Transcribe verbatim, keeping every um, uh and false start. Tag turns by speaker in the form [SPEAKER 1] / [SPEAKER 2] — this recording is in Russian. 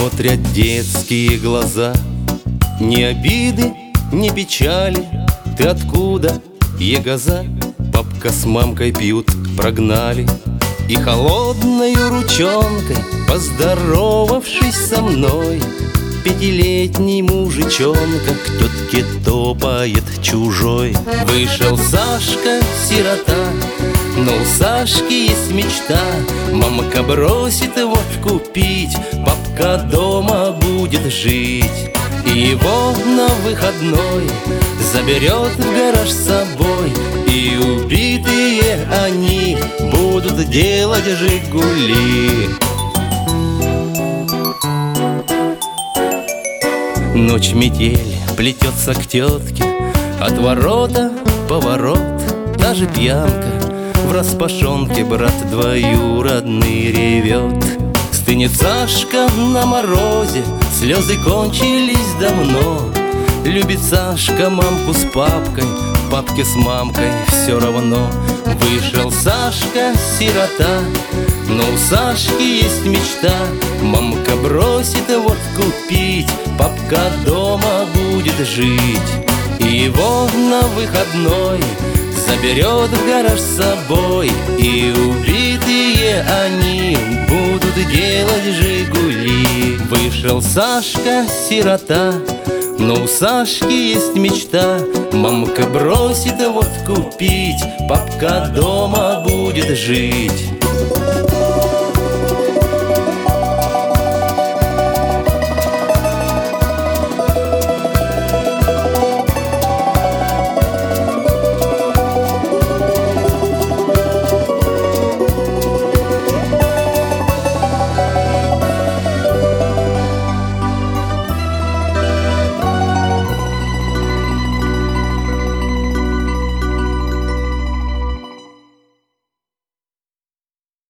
[SPEAKER 1] смотрят детские глаза. Ни обиды, ни печали. Ты откуда, егоза? Папка с мамкой пьют, прогнали. И холодною ручонкой, поздоровавшись со мной, пятилетний мужичонка к тетке топает чужой. Вышел Сашка, сирота, но у Сашки есть мечта. Мамка бросит водку пить, папка дома будет жить. И его на выходной заберет в гараж с собой. И убитые они будут делать «Жигули». Ночь метель плетется к тетке, от ворота поворот. Даже пьянка в распашонке, брат двоюродный ревет. Стынет Сашка на морозе, слезы кончились давно. Любит Сашка мамку с папкой, папке с мамкой все равно. Вышел Сашка, сирота, но у Сашки есть мечта. Мамка бросит водку пить, папка дома будет жить. И его на выходной заберет в гараж с собой. И убитые они будут делать «Жигули». Вышел Сашка, сирота, но у Сашки есть мечта. Мамка бросит водку пить, папка дома будет жить.